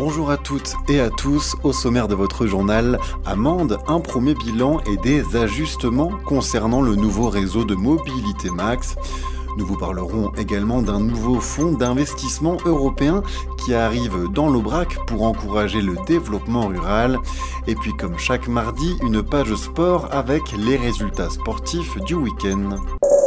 Bonjour à toutes et à tous, au sommaire de votre journal, Amende, un premier bilan et des ajustements concernant le nouveau réseau de mobilité Max. Nous vous parlerons également d'un nouveau fonds d'investissement européen qui arrive dans l'Aubrac pour encourager le développement rural. Et puis comme chaque mardi, une page sport avec les résultats sportifs du week-end.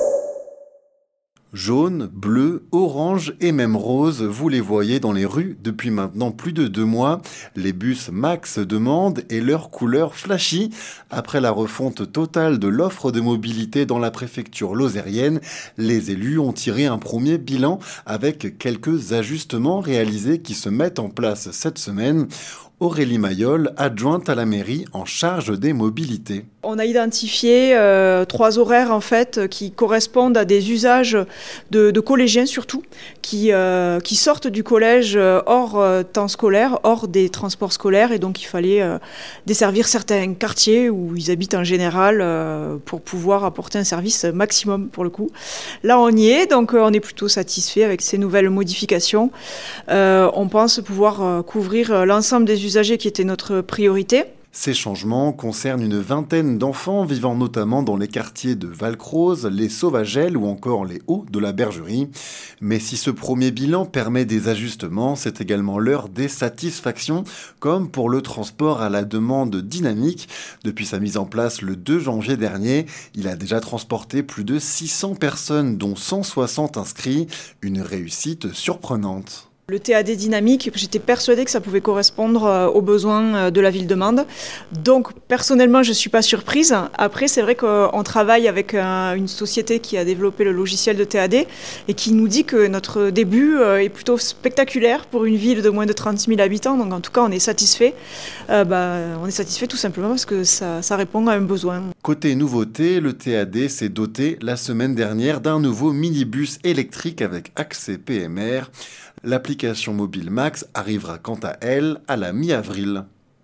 Jaune, bleu, orange et même rose, vous les voyez dans les rues depuis maintenant plus de 2 mois. Les bus Max demandent et leurs couleurs flashy. Après la refonte totale de l'offre de mobilité dans la préfecture lozérienne, les élus ont tiré un premier bilan avec quelques ajustements réalisés qui se mettent en place cette semaine. Aurélie Mayol, adjointe à la mairie en charge des mobilités. On a identifié 3 horaires en fait qui correspondent à des usages de collégiens surtout, qui sortent du collège hors temps scolaire, hors des transports scolaires, et donc il fallait desservir certains quartiers où ils habitent en général pour pouvoir apporter un service maximum pour le coup. Là on y est, donc on est plutôt satisfait avec ces nouvelles modifications. On pense pouvoir couvrir l'ensemble des usagers qui étaient notre priorité. Ces changements concernent une vingtaine d'enfants vivant notamment dans les quartiers de Valcroze, les Sauvagelles ou encore les Hauts de la Bergerie. Mais si ce premier bilan permet des ajustements, c'est également l'heure des satisfactions, comme pour le transport à la demande dynamique. Depuis sa mise en place le 2 janvier dernier, il a déjà transporté plus de 600 personnes, dont 160 inscrits, une réussite surprenante. Le TAD dynamique, j'étais persuadée que ça pouvait correspondre aux besoins de la ville de Mende. Donc personnellement, je ne suis pas surprise. Après, c'est vrai qu'on travaille avec une société qui a développé le logiciel de TAD et qui nous dit que notre début est plutôt spectaculaire pour une ville de moins de 30 000 habitants. Donc en tout cas, on est satisfait. On est satisfait tout simplement parce que ça répond à un besoin. Côté nouveauté, le TAD s'est doté la semaine dernière d'un nouveau minibus électrique avec accès PMR. L'application mobile Max arrivera quant à elle à la mi-avril.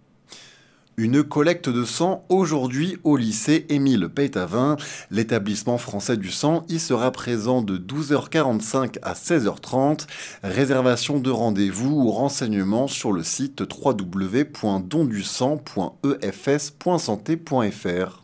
Une collecte de sang aujourd'hui au lycée Émile Peytavin. L'établissement français du sang y sera présent de 12h45 à 16h30. Réservation de rendez-vous ou renseignements sur le site www.dondusang.efs.santé.fr.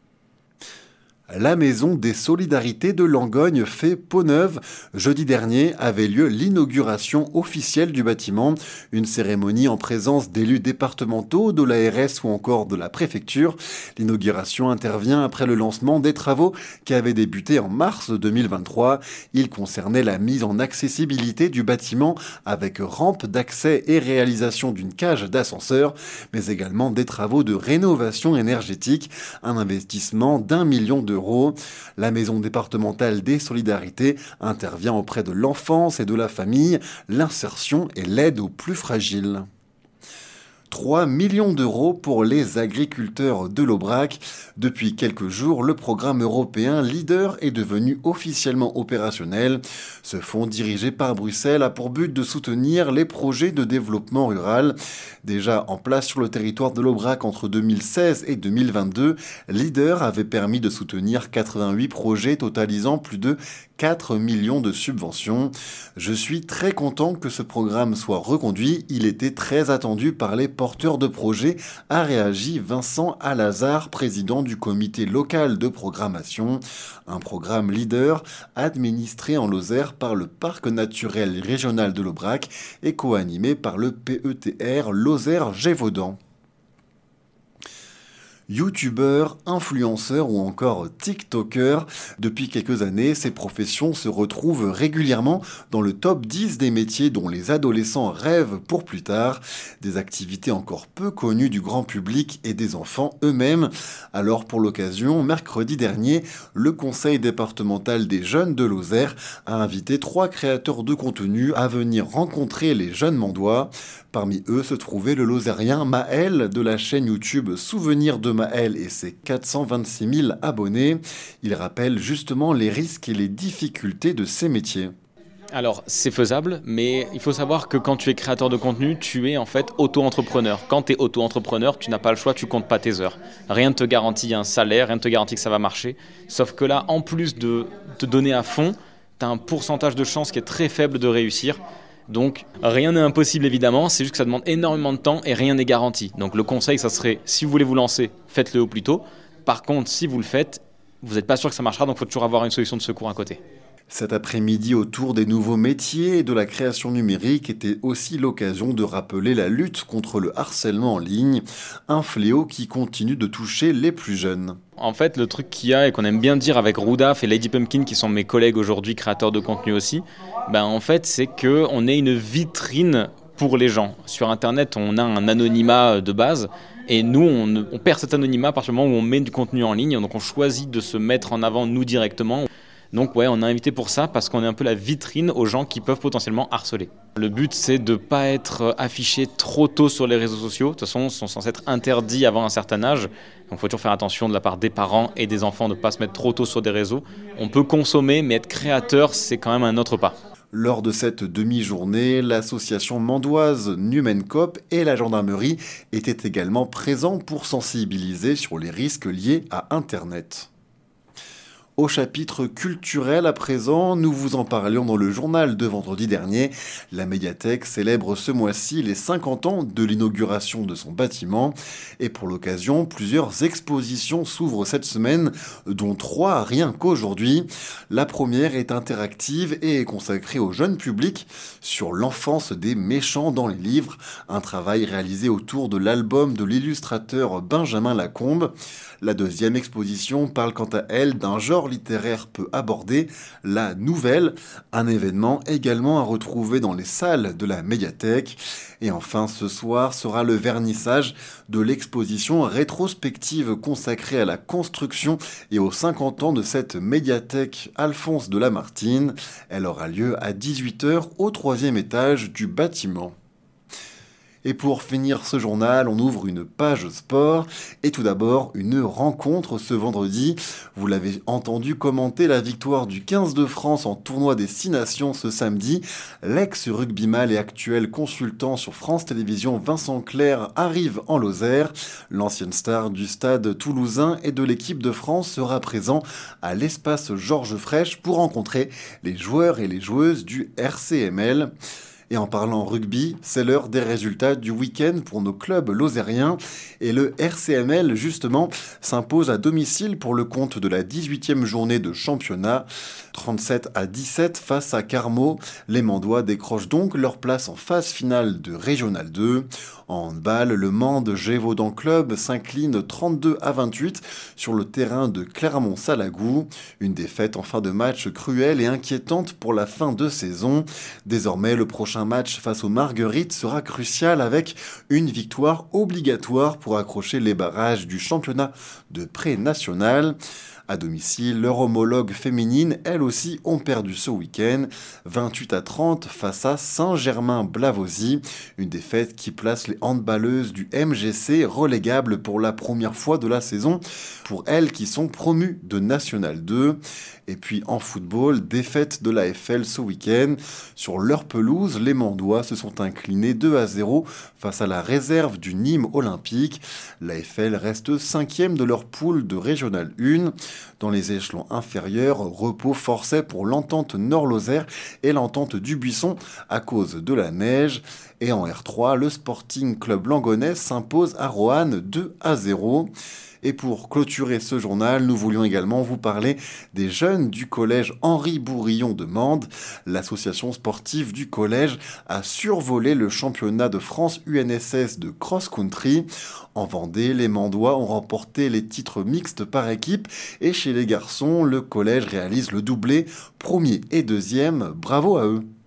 La Maison des Solidarités de Langogne fait peau neuve. Jeudi dernier avait lieu l'inauguration officielle du bâtiment. Une cérémonie en présence d'élus départementaux, de l'ARS ou encore de la préfecture. L'inauguration intervient après le lancement des travaux qui avaient débuté en mars 2023. Il concernait la mise en accessibilité du bâtiment avec rampe d'accès et réalisation d'une cage d'ascenseur, mais également des travaux de rénovation énergétique. Un investissement d'1 million d'euros. La Maison départementale des solidarités intervient auprès de l'enfance et de la famille, l'insertion et l'aide aux plus fragiles. 3 millions d'euros pour les agriculteurs de l'Aubrac. Depuis quelques jours, le programme européen Leader est devenu officiellement opérationnel. Ce fonds dirigé par Bruxelles a pour but de soutenir les projets de développement rural. Déjà en place sur le territoire de l'Aubrac entre 2016 et 2022, Leader avait permis de soutenir 88 projets totalisant plus de 4 millions de subventions. Je suis très content que ce programme soit reconduit. Il était très attendu par les porteurs de projets, a réagi Vincent Alazard, président du comité local de programmation. Un programme Leader administré en Lozère par le Parc naturel régional de l'Aubrac et co-animé par le PETR Lozère-Gévaudan. Youtubeurs, influenceurs ou encore tiktokers. Depuis quelques années, ces professions se retrouvent régulièrement dans le top 10 des métiers dont les adolescents rêvent pour plus tard. Des activités encore peu connues du grand public et des enfants eux-mêmes. Alors pour l'occasion, mercredi dernier, le conseil départemental des jeunes de Lozère a invité 3 créateurs de contenu à venir rencontrer les jeunes Mandois. Parmi eux se trouvait le Lozérien Maël de la chaîne YouTube Souvenirs de Maël et ses 426 000 abonnés. Il rappelle justement les risques et les difficultés de ces métiers. Alors, c'est faisable, mais il faut savoir que quand tu es créateur de contenu, tu es en fait auto-entrepreneur. Quand tu es auto-entrepreneur, tu n'as pas le choix, tu comptes pas tes heures. Rien ne te garantit un salaire, rien ne te garantit que ça va marcher. Sauf que là, en plus de te donner à fond, tu as un pourcentage de chance qui est très faible de réussir. Donc rien n'est impossible évidemment, c'est juste que ça demande énormément de temps et rien n'est garanti. Donc le conseil, ça serait, si vous voulez vous lancer, faites-le au plus tôt. Par contre, si vous le faites, vous n'êtes pas sûr que ça marchera, donc il faut toujours avoir une solution de secours à côté. Cet après-midi, autour des nouveaux métiers et de la création numérique, était aussi l'occasion de rappeler la lutte contre le harcèlement en ligne, un fléau qui continue de toucher les plus jeunes. En fait, le truc qu'il y a et qu'on aime bien dire avec Roudaf et Lady Pumpkin, qui sont mes collègues aujourd'hui, créateurs de contenu aussi, en fait, c'est qu'on est une vitrine pour les gens. Sur Internet, on a un anonymat de base. Et nous, on perd cet anonymat à partir du moment où on met du contenu en ligne. Donc on choisit de se mettre en avant, nous, directement. Donc ouais, on a invité pour ça parce qu'on est un peu la vitrine aux gens qui peuvent potentiellement harceler. Le but, c'est de ne pas être affiché trop tôt sur les réseaux sociaux. De toute façon, ils sont censés être interdits avant un certain âge. Donc il faut toujours faire attention de la part des parents et des enfants de ne pas se mettre trop tôt sur des réseaux. On peut consommer, mais être créateur, c'est quand même un autre pas. Lors de cette demi-journée, l'association mandoise Numencop et la gendarmerie étaient également présents pour sensibiliser sur les risques liés à Internet. Au chapitre culturel à présent, nous vous en parlions dans le journal de vendredi dernier. La médiathèque célèbre ce mois-ci les 50 ans de l'inauguration de son bâtiment. Et pour l'occasion, plusieurs expositions s'ouvrent cette semaine, dont 3 rien qu'aujourd'hui. La première est interactive et est consacrée au jeune public sur l'enfance des méchants dans les livres. Un travail réalisé autour de l'album de l'illustrateur Benjamin Lacombe. La deuxième exposition parle quant à elle d'un genre littéraire peu abordé, la nouvelle, un événement également à retrouver dans les salles de la médiathèque. Et enfin, ce soir sera le vernissage de l'exposition rétrospective consacrée à la construction et aux 50 ans de cette médiathèque Alphonse de Lamartine. Elle aura lieu à 18h au 3e étage du bâtiment. Et pour finir ce journal, on ouvre une page sport. Et tout d'abord, une rencontre ce vendredi. Vous l'avez entendu commenter la victoire du 15 de France en tournoi des 6 nations ce samedi. L'ex-rugbyman et actuel consultant sur France Télévisions Vincent Clerc arrive en Lozère. L'ancienne star du stade toulousain et de l'équipe de France sera présent à l'espace Georges Frêche pour rencontrer les joueurs et les joueuses du RCML. Et en parlant rugby, c'est l'heure des résultats du week-end pour nos clubs lozériens. Et le RCML, justement, s'impose à domicile pour le compte de la 18e journée de championnat. 37-17 face à Carmaux. Les Mandois décrochent donc leur place en phase finale de Régional 2. En handball, le Mende Gévaudan Club s'incline 32-28 sur le terrain de Clermont-Salagou. Une défaite en fin de match cruelle et inquiétante pour la fin de saison. Désormais, le prochain match face aux Marguerites sera crucial avec une victoire obligatoire pour accrocher les barrages du championnat de pré-national. À domicile, leurs homologues féminines, elles aussi, ont perdu ce week-end, 28-30 face à Saint-Germain-Blavozy. Une défaite qui place les handballeuses du MGC relégables pour la première fois de la saison, pour elles qui sont promues de National 2. Et puis en football, défaite de l'AFL ce week-end. Sur leur pelouse, les Mandois se sont inclinés 2-0 face à la réserve du Nîmes Olympique. L'AFL reste 5e de leur poule de Régional 1. Dans les échelons inférieurs, repos forcé pour l'entente Nord-Lozère et l'entente du Buisson à cause de la neige. Et en R3, le Sporting Club Langonais s'impose à Roanne 2-0. Et pour clôturer ce journal, nous voulions également vous parler des jeunes du collège Henri Bourillon de Mende. L'association sportive du collège a survolé le championnat de France UNSS de cross-country. En Vendée, les Mandois ont remporté les titres mixtes par équipe et chez les garçons, le collège réalise le doublé, premier et deuxième. Bravo à eux!